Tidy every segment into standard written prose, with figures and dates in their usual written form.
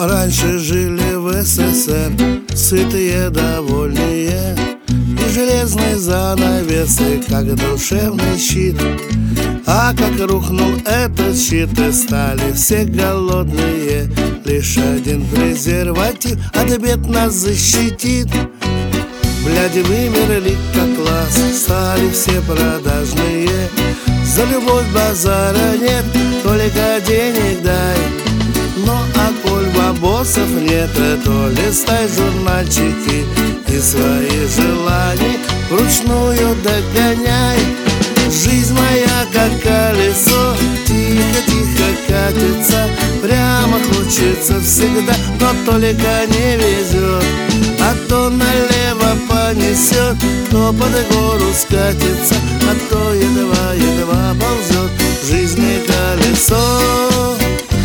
раньше жили в СССР сытые, довольные, и железные занавесы, как душевный щит. А как рухнул этот щит, и стали все голодные, лишь один презерватив от бед нас защитит. Бляди вымерли как класс, стали все продажные. За любовь базара нет, только денег дай. Но а коль бабосов нет, то листай журнальчики и свои желания вручную догоняй. Жизнь моя как колесо, тихо-тихо катится, прямо хочется всегда, но только не везет. А то налево понесет, то под гору скатится, а то едва-едва ползет в жизни колесо.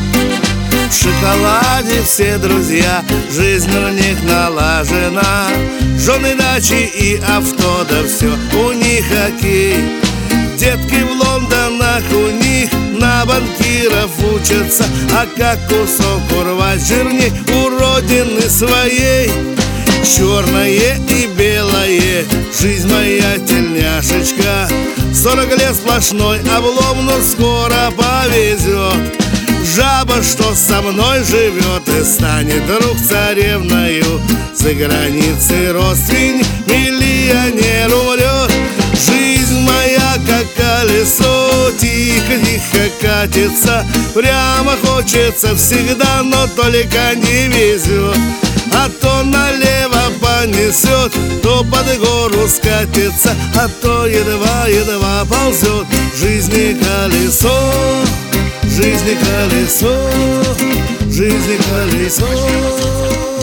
В шоколаде все друзья, жизнь у них налажена, жены, дачи и авто, да все у них окей. Детки в Лондонах у них на банкиров учатся, а как кусок урвать жирней у родины своей. Черное и белое, жизнь моя тельняшечка, 40 лет сплошной облом, но скоро повезет. Жаба, что со мной живет и станет вдруг царевною, за границей родственник миллионер умрет. Жизнь моя как колесо, тихо-тихо катится, прямо хочется всегда, но только не везет. А то налево понесет, то под гору скатится, а то едва-едва ползет в жизни колесо. Жизни колесо, жизни колесо.